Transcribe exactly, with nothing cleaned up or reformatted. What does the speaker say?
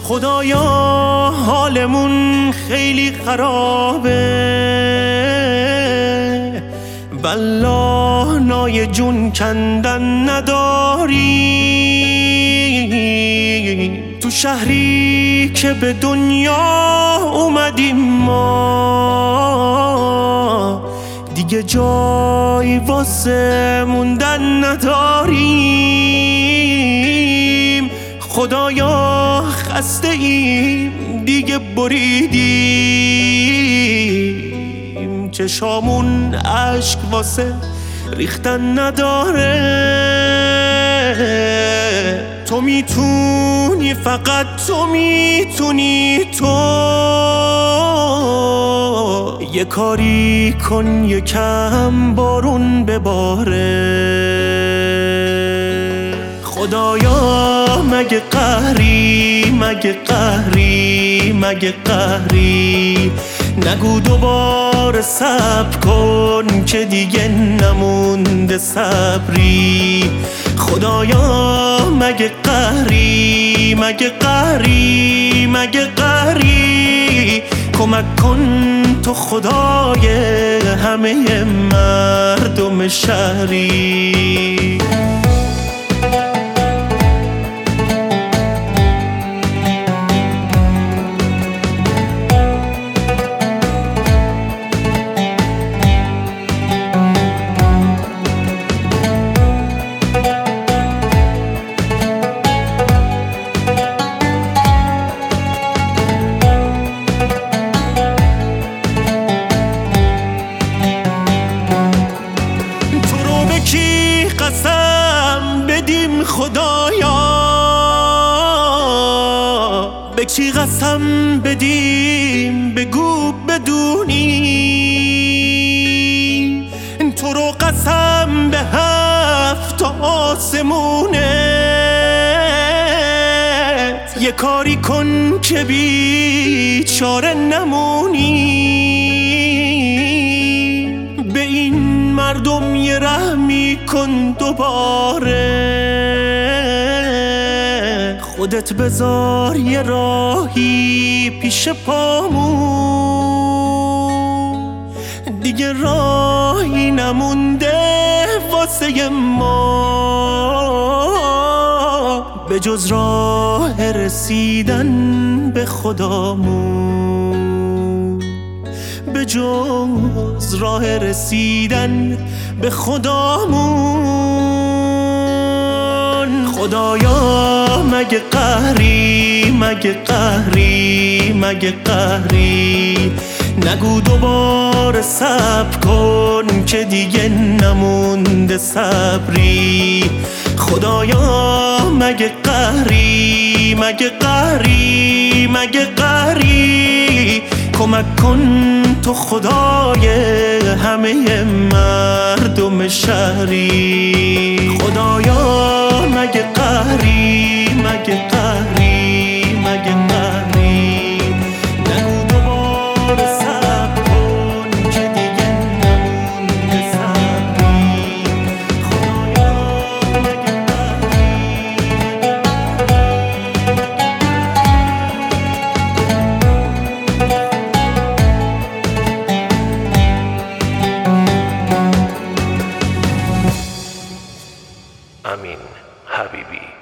خدایا حالمون خیلی خرابه، والله نای جون کندن نداری. تو شهری که به دنیا اومدیم ما، دیگه جای واسه موندن نداریم. خدایا خسته ایم دیگه بریدیم، چشامون اشک واسه ریختن نداره. تو میتونی، فقط تو میتونی، تو یه کاری کن یکم بارون بباره. خدایا مگه قهری، مگه قهری، مگه قهری، نگو دوباره صبر کن که دیگه نمونده صبری. خدایا مگه قهری، مگه قهری، مگه قهری، کمک کن تو خدای همه مردم شهری. قسم بدیم خدایا، به چی قسم بدیم بگو بدونی. تو رو قسم به هفت آسمونت، یه کاری کن که بیچاره نمونی. به این مردم یه رحمی کن دوباره، خودت بذار یه راهی پیش پامون، دیگه راهی نمونده واسه ما به جز راه رسیدن به خدامون، به جز راه رسیدن به خدامون. خدایا مگه قهری، مگه قهری، مگه قهری، نگو دوباره صبر کن که دیگه نمونده صبری. خدایا مگه قهری، مگه قهری، مگه قهری، کمک کن تو خدای همه مردم شهری. خدایا مگه قهری، مگه قهری، مگه قهری، نگو دوباره صبر کن که دیگه نمونده صبری. خدایا مگه قهری. Amin Habibi.